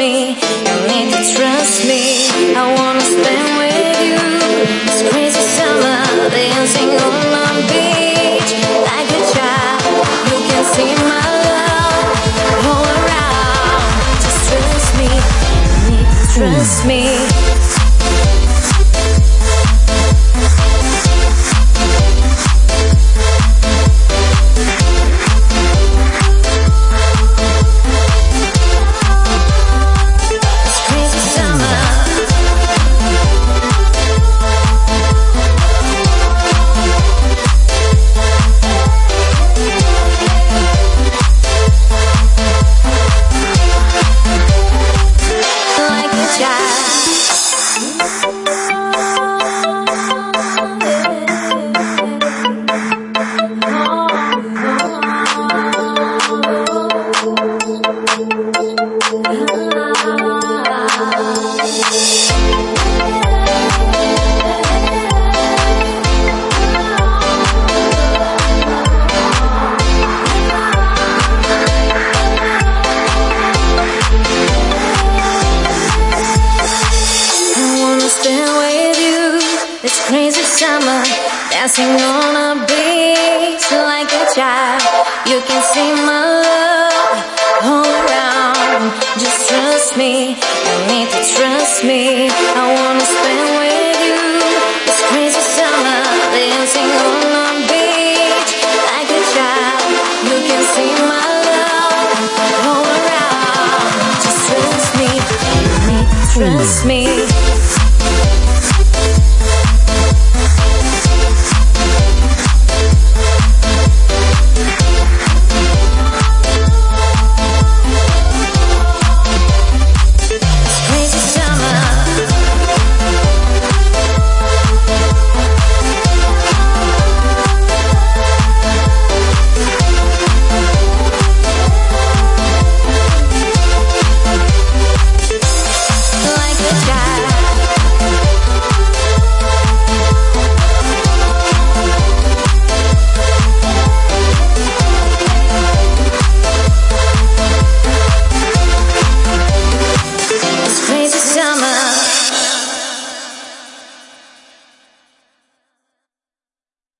me, you need to trust me. I wanna spend with you this crazy summer, dancing on the beach like a child. You can see my love all around. Just trust me, you need to trust me. Crazy summer, dancing on a beach like a child. You can see my love all around. Just trust me, you need to trust me. I wanna spend with you this crazy summer, dancing on a beach like a child. You can see my love all around. Just trust me, you need to trust me.